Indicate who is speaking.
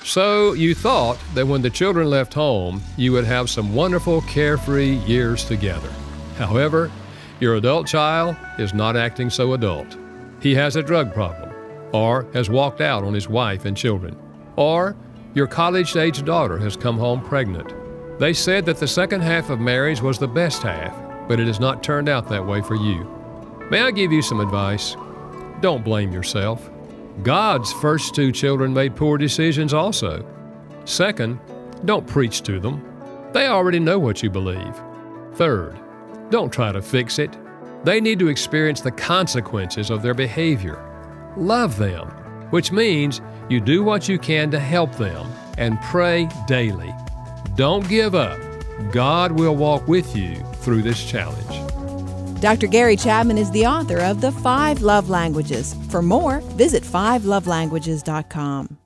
Speaker 1: So you thought that when the children left home, you would have some wonderful, carefree years together. However, your adult child is not acting so adult. He has a drug problem, or has walked out on his wife and children, or your college-age daughter has come home pregnant. They said that the second half of marriage was the best half, but it has not turned out that way for you. May I give you some advice? Don't blame yourself. God's first two children made poor decisions also. Second, don't preach to them. They already know what you believe. Third, don't try to fix it. They need to experience the consequences of their behavior. Love them, which means you do what you can to help them, and pray daily. Don't give up. God will walk with you through this challenge.
Speaker 2: Dr. Gary Chapman is the author of The 5 Love Languages. For more, visit 5lovelanguages.com.